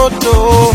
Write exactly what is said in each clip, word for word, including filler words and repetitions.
watoto.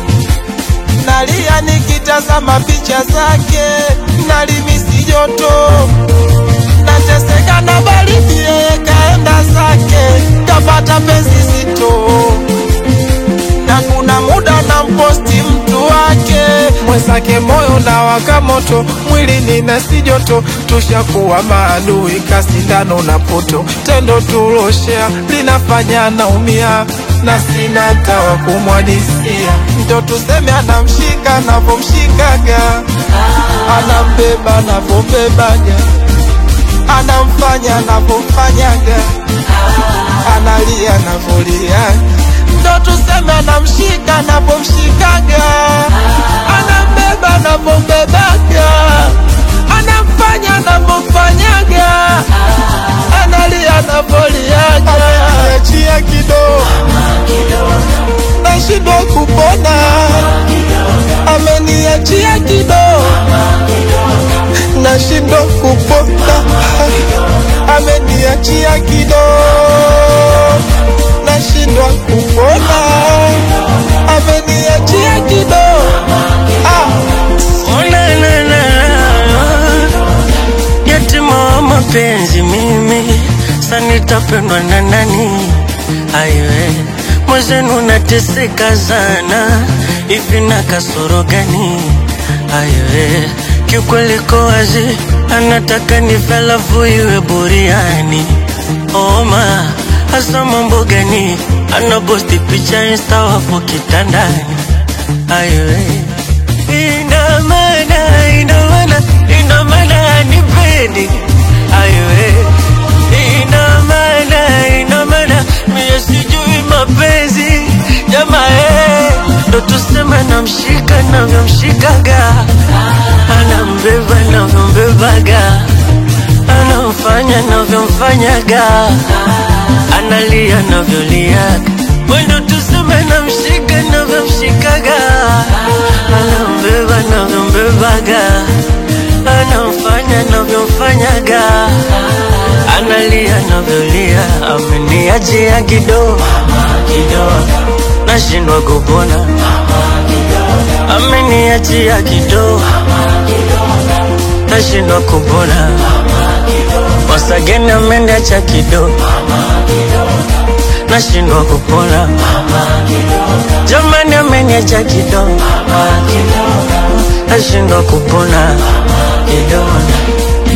Nalia nikitazama picha zake, nalimisi joto. Nateseka na baridi, yeye kaenda zake, kapata penzi zito. Na kuna muda na mposti mtu wake, mwenzake moyo na waka moto, mwili nina si joto. Tushakuwa maadui kasindano na poto, tendo tuloshea linafanya naumia, na sina tawa kumwadisia. Ndo tuseme anamshika anavomshikaga, anambeba anavombebaga, anamfanya anavomfanyaga, analia anavoliaga. Ndo tuseme anamshika anavomshikaga, anambeba anavombebaga, anamfanya anavomfanyaga, analia anavoliaga. Ameniachia kidogo, nashindwa kupona. Ameniachia kidogo, nashindwa kupona. Ameniachia kidogo, nashindwa kupona. Ameniachia kidogo. Ah, oh la la la, yatima wa mapenzi mimi, sanitapendwa na nani? Aiwe mwezenu nateseka sana, hivi na kasoro gani? Aiwe kiukweli ko wazi, anataka nifalafu iwe buriani. Oma hasa mambo gani? Anaposti picha insta wapo kitandani. Aiwe ina maana, ina maana, ina maana anipendi. Aiwe ina maana, ina maana mimi sijui mapenzi. Jamaa ndo tuseme namshika navyomshikaga, anambeba navyombebaga, anamfanya navyomfanyaga, analia navyoliaga. Ndo tuseme namshika navyomshikaga, anambeba navyombebaga, anamfanya navyomfanyaga, analia navyolia. Ameniachia kidogo, nashindwa kupona. Ameniachia kidogo, nashindwa kupona. Once again ameniachia kidogo, nashindwa kupona. Jamani ameniachia kidogo, nashindwa kupona.